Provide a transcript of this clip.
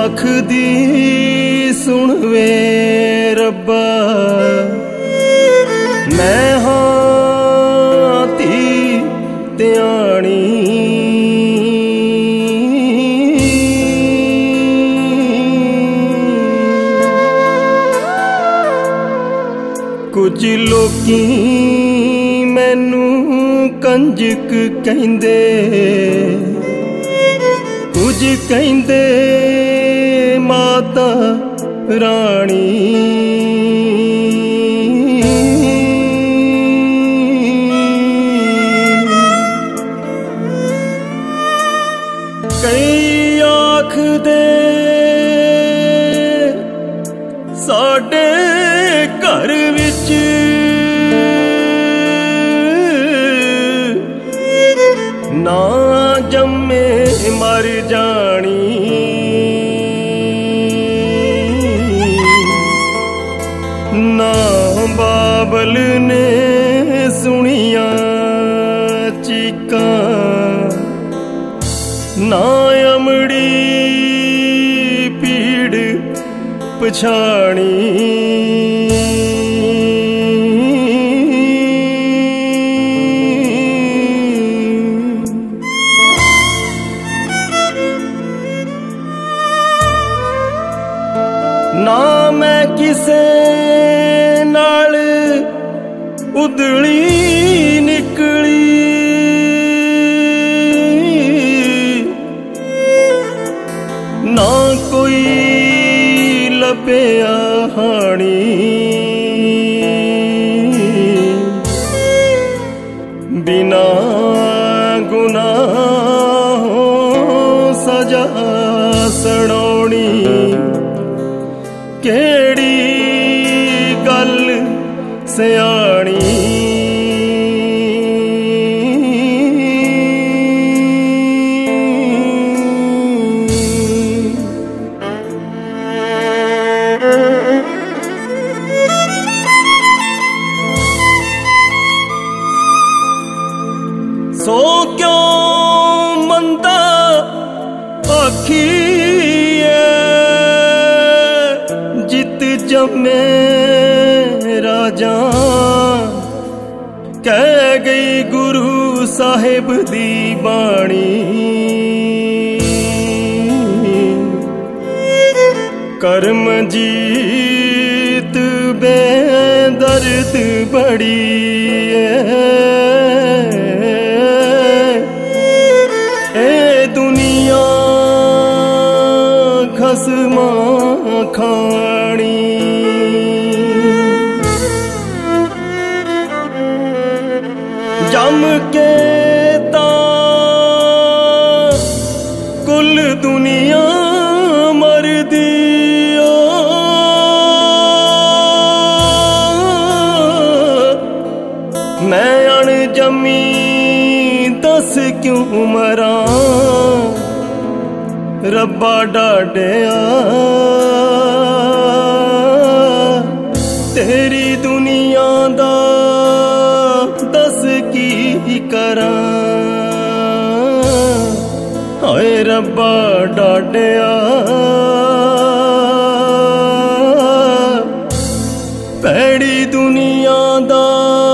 आखदी सुन वे रब्बा, मैं हाँ धी ध्यानी। कुछ लोकी मैनू कंजक कहंदे, कुछ कहंदे माता रानी। कई आखदे साडे घर विच ना जम्मे मर जानी। ना बाबल ने सुनिया चीकां, ना अमड़ी पीड़ पछाणी। ना मैं किसे नाल उधड़ी निकली, ना कोई लभया हानी। बिना गुनाहों सजा सड़ौनी, केड़ी गल सियाणी। सो क्यों मंदा आखिए, जित जमे राजा। कह गई गुरु साहिब दी बाणी, करम जीत बेदर्द बड़ी है। ए दुनिया खसमा खानी, जम के कुल दुनिया मर दियो। मैं अणजमी दस क्यों मरा, रब्बा डाढ़िया तेरी दुनिया दा दस की करा। हाय रब्बा डाढ़िया पैड़ी दुनिया दा